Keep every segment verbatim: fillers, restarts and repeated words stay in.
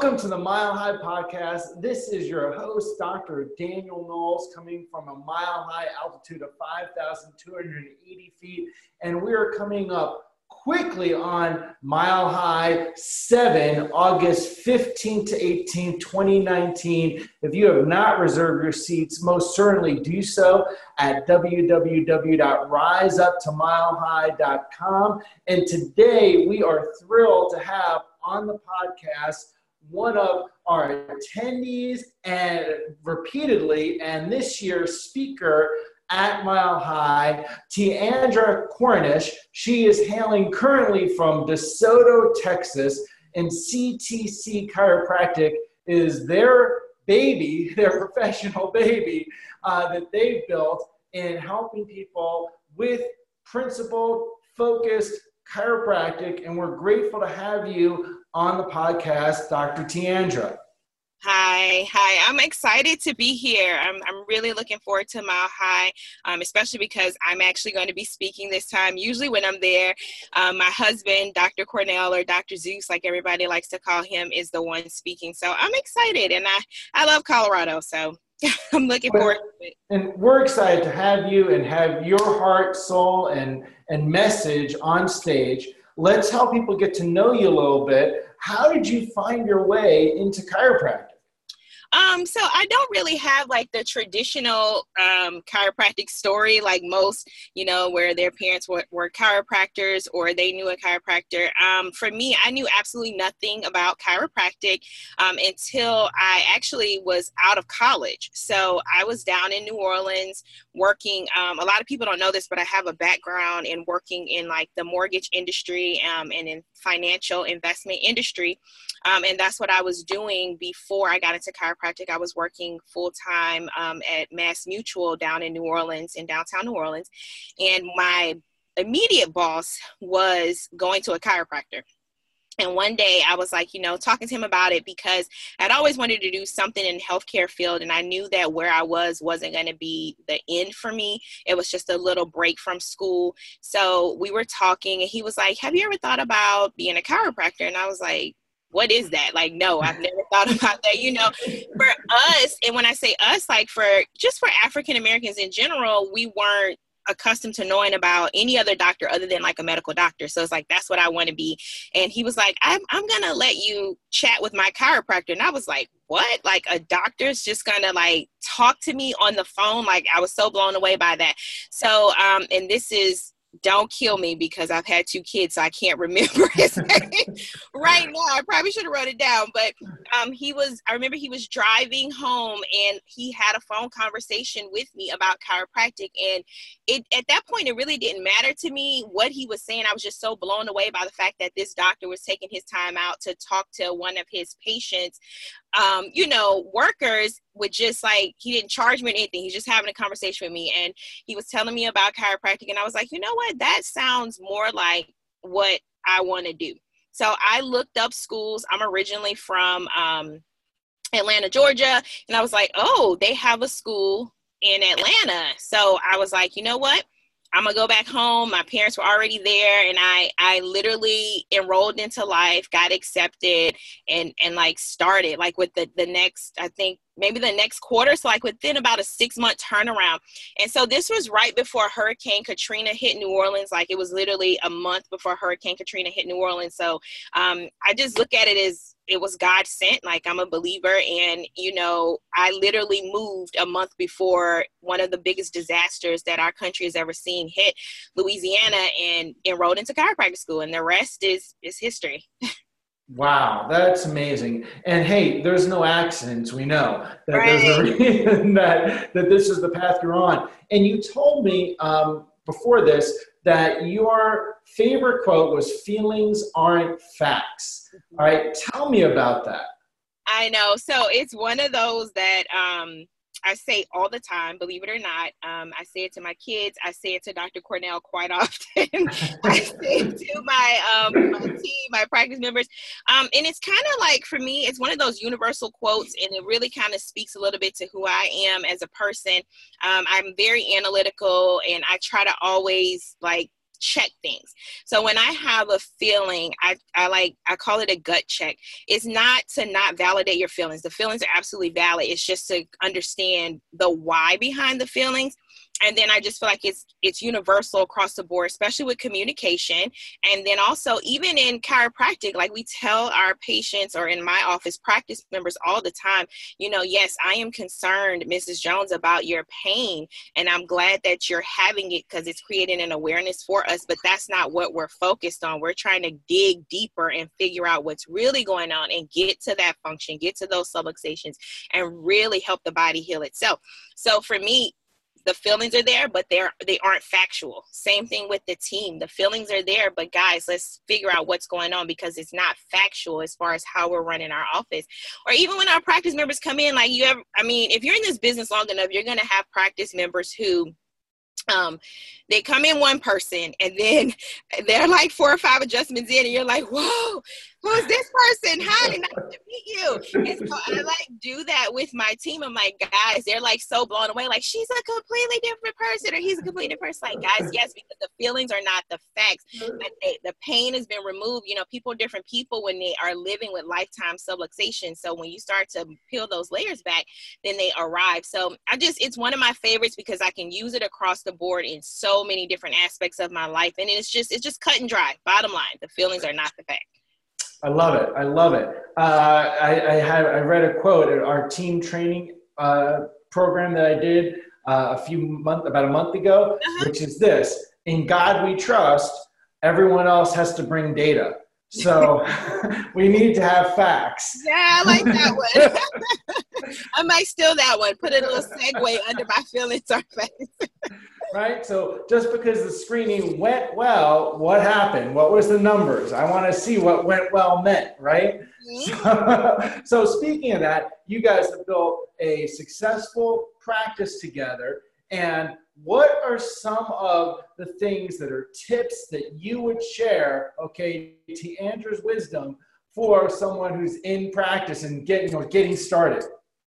welcome to the Mile High Podcast. This is your host, Doctor Daniel Knowles, coming from a mile high altitude of five thousand two hundred eighty feet. And we are coming up quickly on Mile High seven, August fifteenth to eighteenth, twenty nineteen. If you have not reserved your seats, most certainly do so at w w w dot rise up to mile high dot com. And today we are thrilled to have on the podcast one of our attendees and repeatedly and this year's speaker at Mile High, Tiandra Cornish. She is hailing currently from DeSoto, Texas, and C T C Chiropractic is their baby, their professional baby uh, that they've built in helping people with principled, focused chiropractic. And we're grateful to have you on the podcast, Doctor Tiandra. Hi, hi. I'm excited to be here. I'm I'm really looking forward to Mile High, um, especially because I'm actually going to be speaking this time. Usually when I'm there, um, my husband, Doctor Cornell, or Doctor Zeus, like everybody likes to call him, is the one speaking. So I'm excited, and I, I love Colorado, so I'm looking forward to it. And we're excited to have you and have your heart, soul, and, and message on stage. Let's help people get to know you a little bit. How did you find your way into chiropractic? Um, so I don't really have like the traditional um, chiropractic story like most, you know, where their parents were, were chiropractors or they knew a chiropractor. Um, for me, I knew absolutely nothing about chiropractic um, until I actually was out of college. So I was down in New Orleans working. Um, a lot of people don't know this, but I have a background in working in like the mortgage industry um, and in financial investment industry. Um, and that's what I was doing before I got into chiropractic. I was working full-time um, at Mass Mutual down in New Orleans, in downtown New Orleans. And my immediate boss was going to a chiropractor. And one day I was like, you know, talking to him about it because I'd always wanted to do something in the healthcare field. And I knew that where I was wasn't going to be the end for me. It was just a little break from school. So we were talking and he was like, have you ever thought about being a chiropractor? And I was like, what is that? Like, no, I've never thought about that. You know, for us, and when I say us, like for just for African Americans in general, we weren't accustomed to knowing about any other doctor other than like a medical doctor. So it's like, that's what I want to be. And he was like, I'm, I'm going to let you chat with my chiropractor. And I was like, what? Like a doctor's just going to like talk to me on the phone? Like I was so blown away by that. So, um, and this is, don't kill me because I've had two kids, so I can't remember his name right now. I probably should have wrote it down, but um, he was, I remember he was driving home and he had a phone conversation with me about chiropractic. And it, at that point, it really didn't matter to me what he was saying. I was just so blown away by the fact that this doctor was taking his time out to talk to one of his patients. Um, you know, workers would just like, he didn't charge me anything. He's just having a conversation with me. And he was telling me about chiropractic. And I was like, you know what? That sounds more like what I want to do. So I looked up schools. I'm originally from um, Atlanta, Georgia. And I was like, oh, they have a school in Atlanta. So I was like, you know what? I'm going to go back home. My parents were already there. And I, I literally enrolled into life, got accepted and, and like started like with the, the next, I think maybe the next quarter. So like within about a six month turnaround. And so this was right before Hurricane Katrina hit New Orleans. Like it was literally a month before Hurricane Katrina hit New Orleans. So um, I just look at it as it was God sent. Like I'm a believer. And, you know, I literally moved a month before one of the biggest disasters that our country has ever seen hit Louisiana and enrolled into chiropractic school. And the rest is, is history. Wow, that's amazing. And hey, there's no accidents. We know that Right. there's a reason that, that this is the path you're on. And you told me um, before this that your favorite quote was feelings aren't facts. All right, tell me about that. I know. So it's one of those that um, I say all the time, believe it or not. Um, I say it to my kids. I say it to Doctor Cornell quite often. I say it to my, um, my team, my practice members. Um, and it's kind of like, for me, it's one of those universal quotes, and it really kind of speaks a little bit to who I am as a person. Um, I'm very analytical, and I try to always like check things. So when I have a feeling, I, I like, I call it a gut check. It's not to not validate your feelings. The feelings are absolutely valid. It's just to understand the why behind the feelings. And then I just feel like it's it's universal across the board, especially with communication. And then also even in chiropractic, like we tell our patients, or in my office, practice members all the time, you know, yes, I am concerned, Missus Jones, about your pain. And I'm glad that you're having it because it's creating an awareness for us. But that's not what we're focused on. We're trying to dig deeper and figure out what's really going on and get to that function, get to those subluxations, and really help the body heal itself. So for me, the feelings are there, but they're, they aren't factual. Same thing with the team. The feelings are there, but guys, let's figure out what's going on because it's not factual as far as how we're running our office. Or even when our practice members come in, like you ever, I mean, if you're in this business long enough, you're going to have practice members who um they come in one person and then they're like four or five adjustments in and you're like, whoa, who's this person? Hi, nice to meet you. And so I like do that with my team. I'm like, guys, they're like so blown away, like she's a completely different person or he's a completely different person. Like, guys, yes, because the feelings are not the facts. But they, the pain has been removed. You know, people are different people when they are living with lifetime subluxation. So when you start to peel those layers back, then they arrive. So I just, it's one of my favorites because I can use it across the board in so many different aspects of my life. And it's just, it's just cut and dry. Bottom line, the feelings are not the fact. I love it. I love it. Uh, I, I had, I read a quote at our team training uh, program that I did uh, a few months, about a month ago, uh-huh. which is this: in God we trust, everyone else has to bring data. So we need to have facts. Yeah, I like that one. I might steal that one. Put a little segue under my feelings are facts. Right? So just because the screening went well, what happened? What was the numbers? I want to see what went well meant, right? Mm-hmm. So, so speaking of that, you guys have built a successful practice together. And what are some of the things that are tips that you would share, okay, to Andrew's wisdom for someone who's in practice and getting, you know, getting started?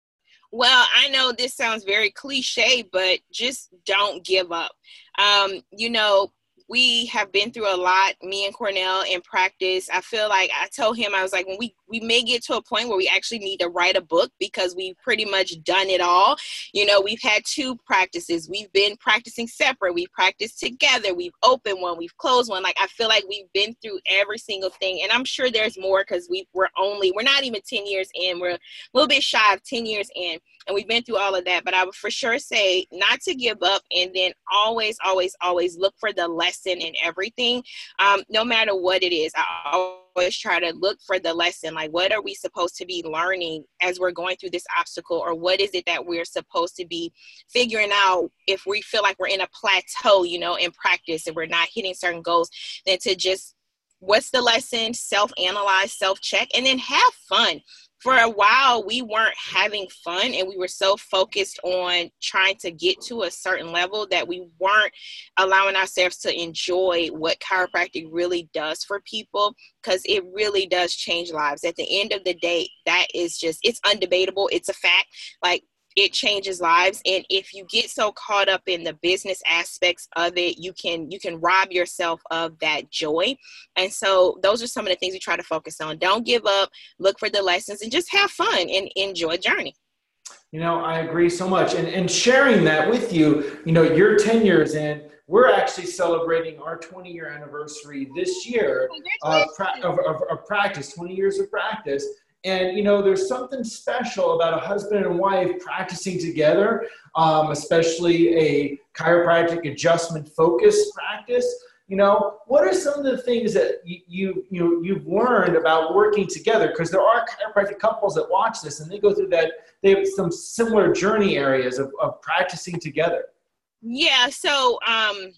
Well, I know this sounds very cliche, but just don't give up. Um, you know, we have been through a lot, me and Cornell, in practice. I feel like I told him, I was like, when we, we may get to a point where we actually need to write a book because we've pretty much done it all. You know, we've had two practices. We've been practicing separate. We've practiced together. We've opened one. We've closed one. Like, I feel like we've been through every single thing. And I'm sure there's more because we, we're only, we're not even ten years in. We're a little bit shy of ten years in. And we've been through all of that. But I would for sure say not to give up, and then always, always, always look for the lesson in everything, um, no matter what it is. I always try to look for the lesson. Like, what are we supposed to be learning as we're going through this obstacle? Or what is it that we're supposed to be figuring out if we feel like we're in a plateau, you know, in practice and we're not hitting certain goals? Then to just, what's the lesson? Self-analyze, self-check, and then have fun. For a while, we weren't having fun and we were so focused on trying to get to a certain level that we weren't allowing ourselves to enjoy what chiropractic really does for people, because it really does change lives. At the end of the day, that is just, it's undebatable. It's a fact. Like, it changes lives. And if you get so caught up in the business aspects of it, you can you can rob yourself of that joy. And so those are some of the things we try to focus on. Don't give up, look for the lessons, and just have fun and enjoy the journey. You know, I agree so much. And, and sharing that with you, you know, you're ten years in. We're actually celebrating our twenty year anniversary this year of, pra- of, of, of practice, twenty years of practice. And, you know, there's something special about a husband and wife practicing together, um, especially a chiropractic adjustment focused practice. You know, what are some of the things that you, you, you know, you've learned about working together? Because there are chiropractic couples that watch this and they go through that. They have some similar journey areas of, of practicing together. Yeah. So um,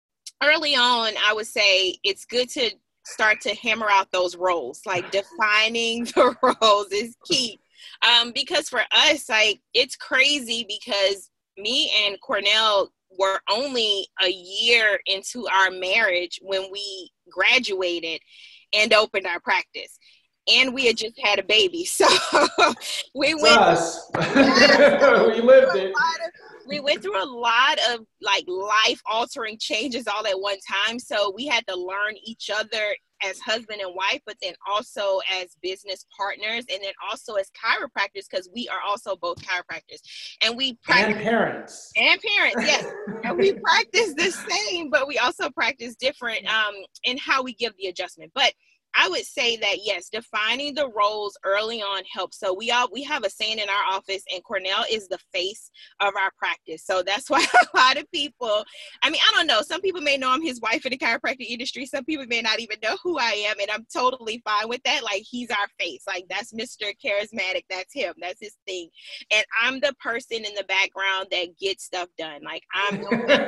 early on, I would say it's good to start to hammer out those roles. Like, defining the roles is key. Um, because for us, like, it's crazy because me and Cornell were only a year into our marriage when we graduated and opened our practice. And we had just had a baby. So we it's went. Us. We lived it. we went through a lot of like life altering changes all at one time. So we had to learn each other as husband and wife, but then also as business partners, and then also as chiropractors, because we are also both chiropractors. And we practice, and parents. And parents, yes. And we practice the same, but we also practice different um, in how we give the adjustment. But I would say that, yes, defining the roles early on helps. So we all, we have a saying in our office, and Cornell is the face of our practice. So that's why a lot of people, I mean, I don't know, some people may know I'm his wife in the chiropractic industry. Some people may not even know who I am, and I'm totally fine with that. Like, he's our face. Like, that's Mister Charismatic. That's him. That's his thing. And I'm the person in the background that gets stuff done. Like, I'm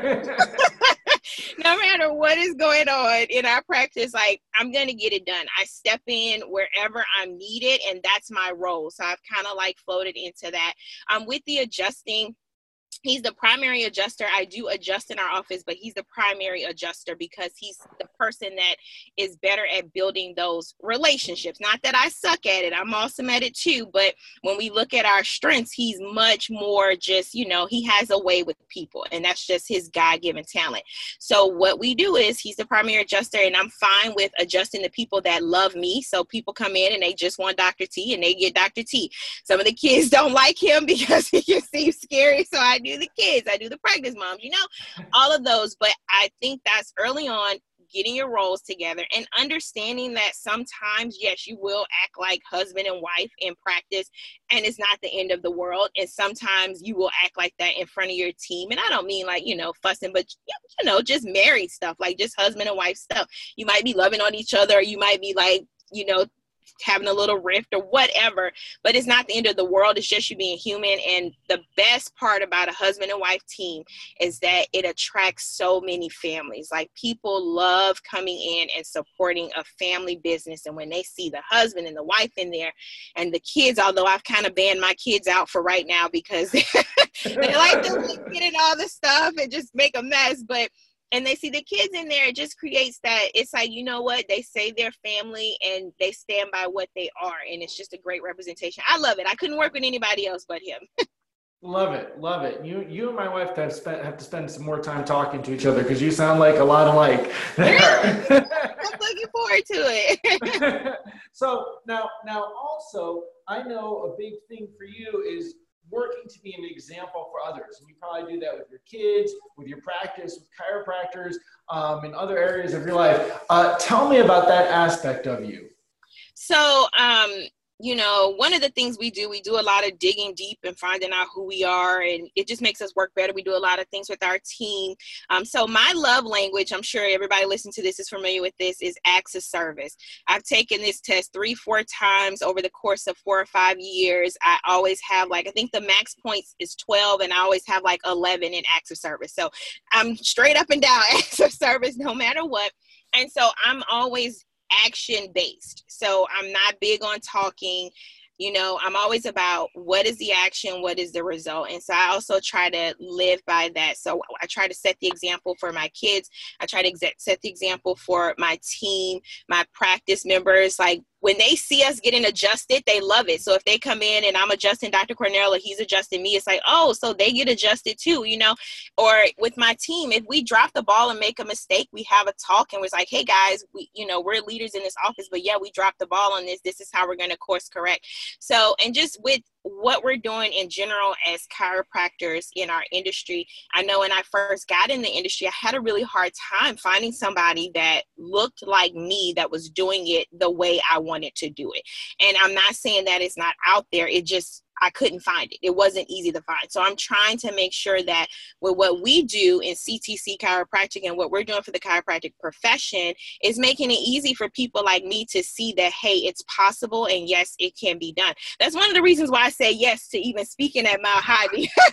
no matter what is going on in our practice, like, I'm going to get it done. I step in wherever I'm needed, and that's my role. So I've kind of like floated into that. Um, with the adjusting, he's the primary adjuster. I do adjust in our office, but he's the primary adjuster because he's the person that is better at building those relationships. Not that I suck at it. I'm awesome at it too. But when we look at our strengths, he's much more just, you know, he has a way with people, and that's just his God-given talent. So what we do is he's the primary adjuster, and I'm fine with adjusting the people that love me. So people come in and they just want Doctor T, and they get Doctor T. Some of the kids don't like him because he can seem scary. So I do the kids, I do the pregnant moms, you know, all of those. But I think that's early on, getting your roles together and understanding that sometimes, yes, you will act like husband and wife in practice, and it's not the end of the world. And sometimes you will act like that in front of your team. And I don't mean like, you know, fussing, but you know, just married stuff, like just husband and wife stuff. You might be loving on each other, or you might be like, you know, having a little rift or whatever, but it's not the end of the world. It's just you being human. And the best part about a husband and wife team is that it attracts so many families. Like, people love coming in and supporting a family business. And when they see the husband and the wife in there and the kids, although I've kind of banned my kids out for right now because they like to get in all the stuff and just make a mess, but and they see the kids in there, it just creates that, it's like, you know what, they say they're family and they stand by what they are. And it's just a great representation. I love it. I couldn't work with anybody else but him. Love it. Love it. You you and my wife have, spent, have to spend some more time talking to each other because you sound like a lot alike. I'm looking forward to it. So now, now also, I know a big thing for you is working to be an example for others. And you probably do that with your kids, with your practice, with chiropractors, um, in other areas of your life. Uh, tell me about that aspect of you. So, um, you know, one of the things we do, we do a lot of digging deep and finding out who we are, and it just makes us work better. We do a lot of things with our team. Um, so my love language, I'm sure everybody listening to this is familiar with this, is acts of service. I've taken this test three, four times over the course of four or five years. I always have like, I think the max points is twelve, and I always have like eleven in acts of service. So I'm straight up and down acts of service no matter what. And so I'm always action based. So I'm not big on talking. You know, I'm always about what is the action, what is the result. And so I also try to live by that. So I try to set the example for my kids. I try to ex- set the example for my team, my practice members. Like, when they see us getting adjusted, they love it. So if they come in and I'm adjusting Doctor Cornell or he's adjusting me, it's like, oh, so they get adjusted too, you know? Or with my team, if we drop the ball and make a mistake, we have a talk and we're like, hey guys, we, you know, we're leaders in this office, but yeah, we dropped the ball on this. This is how we're going to course correct. So, and just with what we're doing in general as chiropractors in our industry, I know when I first got in the industry, I had a really hard time finding somebody that looked like me, that was doing it the way I wanted to do it. And I'm not saying that it's not out there. It just, I couldn't find it. It wasn't easy to find. So I'm trying to make sure that with what we do in C T C chiropractic and what we're doing for the chiropractic profession is making it easy for people like me to see that, hey, it's possible. And yes, it can be done. That's one of the reasons why I say yes to even speaking at Mile High.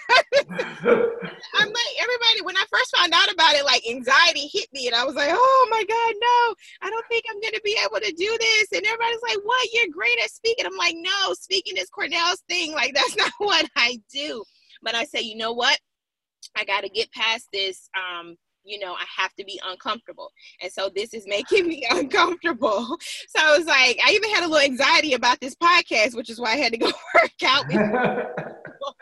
I'm like, everybody, when I first found out about it, like anxiety hit me and I was like, oh my God, no, I don't think I'm going to be able to do this. And everybody's like, what? You're great at speaking. I'm like, no, speaking is Cornell's thing. Like, that's not what I do. But I say, you know what? I got to get past this. Um, you know, I have to be uncomfortable. And so this is making me uncomfortable. So I was like, I even had a little anxiety about this podcast, which is why I had to go work out with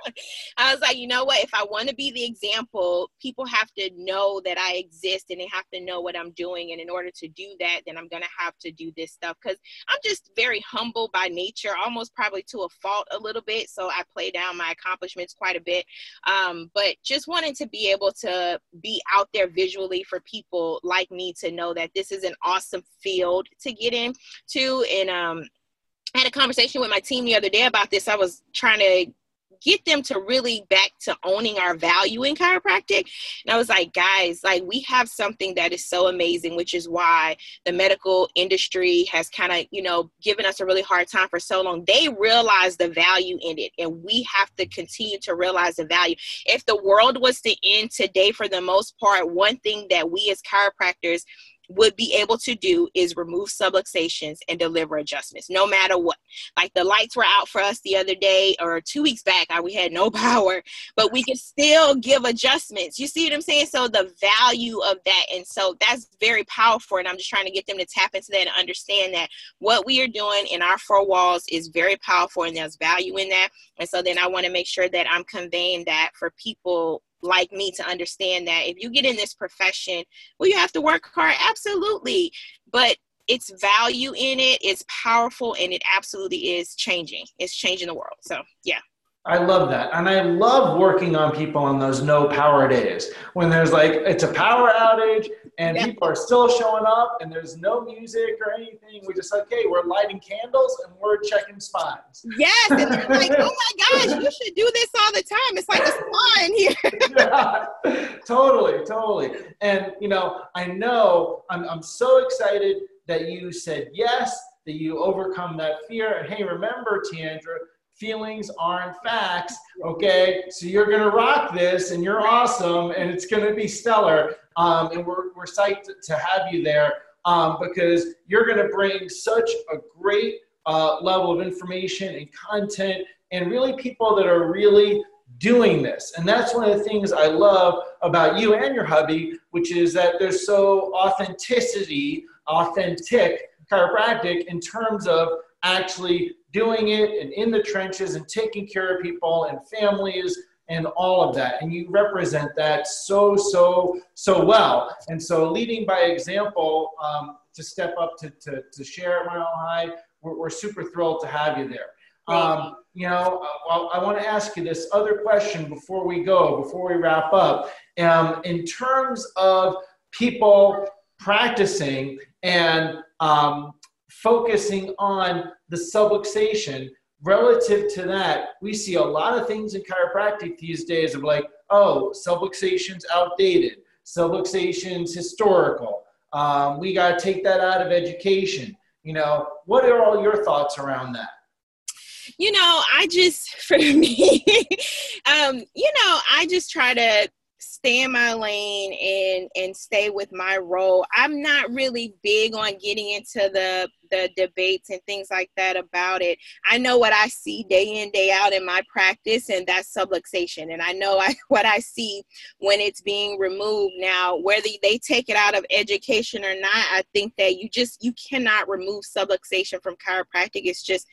I was like, you know what? If I want to be the example, people have to know that I exist and they have to know what I'm doing. And in order to do that, then I'm going to have to do this stuff because I'm just very humble by nature, almost probably to a fault a little bit. So I play down my accomplishments quite a bit. Um, but just wanting to be able to be out there visually for people like me to know that this is an awesome field to get into. And um, I had a conversation with my team the other day about this. I was trying to get them to really back to owning our value in chiropractic. And I was like, guys, like we have something that is so amazing, which is why the medical industry has kind of, you know, given us a really hard time for so long. They realize the value in it, and we have to continue to realize the value. If the world was to end today, for the most part, one thing that we as chiropractors would be able to do is remove subluxations and deliver adjustments, no matter what. Like the lights were out for us the other day, or two weeks back, we had no power, but we could still give adjustments. You see what I'm saying? So the value of that. And so that's very powerful. And I'm just trying to get them to tap into that and understand that what we are doing in our four walls is very powerful and there's value in that. And so then I want to make sure that I'm conveying that for people like me to understand that if you get in this profession, well, you have to work hard. Absolutely. But it's value in it. It's powerful, and it absolutely is changing. It's changing the world. So yeah. I love that. And I love working on people on those no power days when there's like, it's a power outage and yeah. people are still showing up and there's no music or anything. We're just like, hey, we're lighting candles and we're checking spines. Yes. And they're like, oh my gosh, you should do this all the time. It's like a spa in here. Yeah, totally, totally. And, you know, I know I'm, I'm so excited that you said yes, that you overcome that fear. And hey, remember, Tiandra, feelings aren't facts, okay? So you're gonna rock this and you're awesome and it's gonna be stellar. Um, and we're, we're psyched to have you there um, because you're gonna bring such a great uh, level of information and content and really people that are really doing this. And that's one of the things I love about you and your hubby, which is that there's so authenticity, authentic chiropractic in terms of actually doing it and in the trenches and taking care of people and families and all of that. And you represent that so, so, so well. And so leading by example um, to step up to, to, to share at Mile High, we're, we're super thrilled to have you there. Um, you know, I, I want to ask you this other question before we go, before we wrap up. Um, in terms of people practicing and um, focusing on the subluxation, relative to that, we see a lot of things in chiropractic these days of like, oh, subluxation's outdated, subluxation's historical. Um, we got to take that out of education. You know, what are all your thoughts around that? You know, I just, for me, um, you know, I just try to stay in my lane and and stay with my role. I'm not really big on getting into the the debates and things like that about it. I know what I see day in, day out in my practice, and that's subluxation. And I know I, what I see when it's being removed. Now, whether they take it out of education or not, I think that you just, you cannot remove subluxation from chiropractic. It's just,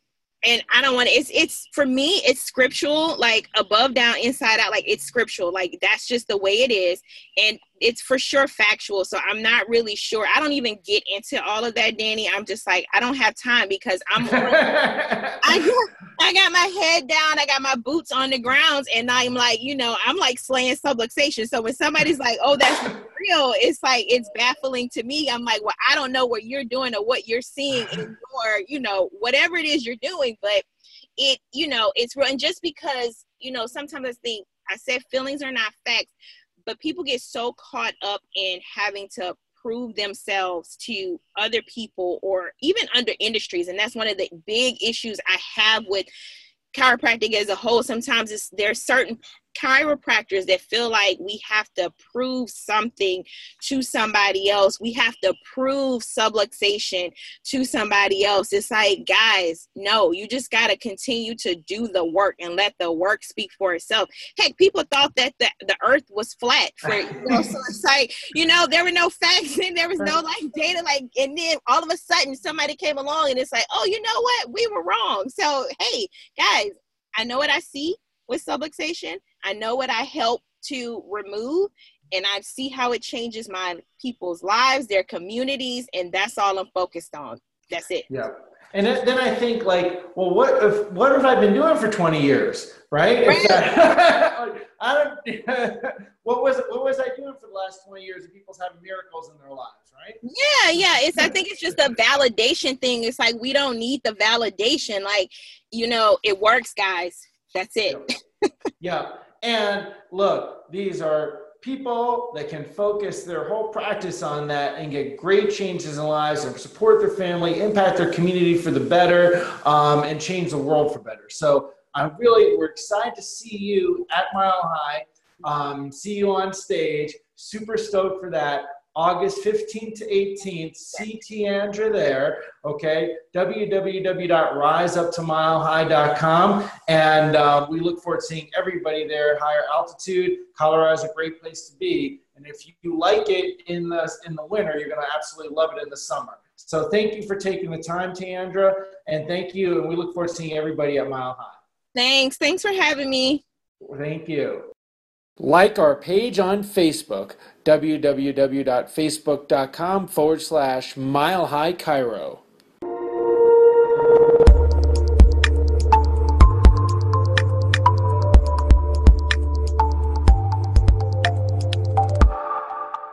and I don't want to, it's, it's, for me, it's scriptural, like above, down, inside out, like it's scriptural. Like that's just the way it is. And it's for sure factual. So I'm not really sure. I don't even get into all of that, Danny. I'm just like, I don't have time because I'm, I, got, I got my head down. I got my boots on the grounds and I'm like, you know, I'm like slaying subluxation. So when somebody's like, oh, that's real, it's like, it's baffling to me. I'm like, well, I don't know what you're doing or what you're seeing in your, you know, whatever it is you're doing, but it, you know, it's real. And just because, you know, sometimes I think, I said feelings are not facts, but people get so caught up in having to prove themselves to other people or even under industries. And that's one of the big issues I have with chiropractic as a whole. Sometimes it's, there's certain chiropractors that feel like we have to prove something to somebody else. We have to prove subluxation to somebody else. It's like, guys, no, you just got to continue to do the work and let the work speak for itself. Heck, people thought that the, the earth was flat for, you know, so it's like, you know, there were no facts and there was no like data, like, and then all of a sudden somebody came along and it's like, oh, you know what? We were wrong. So, hey, guys, I know what I see. with subluxation. I know what I help to remove, and I see how it changes my people's lives, their communities, and that's all I'm focused on. That's it. Yeah. And then I think like, well, what if, what have I been doing for twenty years? Right. Right. If that, I don't, what was, what was I doing for the last twenty years of people's having miracles in their lives? Right. Yeah. Yeah. It's, I think it's just a validation thing. It's like, we don't need the validation. Like, you know, it works, guys. That's it. Yeah. Yeah. And look, these are people that can focus their whole practice on that and get great changes in lives and support their family, impact their community for the better, um, and change the world for better. So I'm really, we're excited to see you at Mile High, um, see you on stage. Super stoked for that. August fifteenth to eighteenth, see Tiandra there, okay? w w w dot rise up to mile high dot com. And uh, we look forward to seeing everybody there at higher altitude. Colorado is a great place to be. And if you like it in the, in the winter, you're going to absolutely love it in the summer. So thank you for taking the time, Tiandra. And thank you. And we look forward to seeing everybody at Mile High. Thanks. Thanks for having me. Thank you. Like our page on Facebook, w w w dot facebook dot com forward slash Mile High Chiro.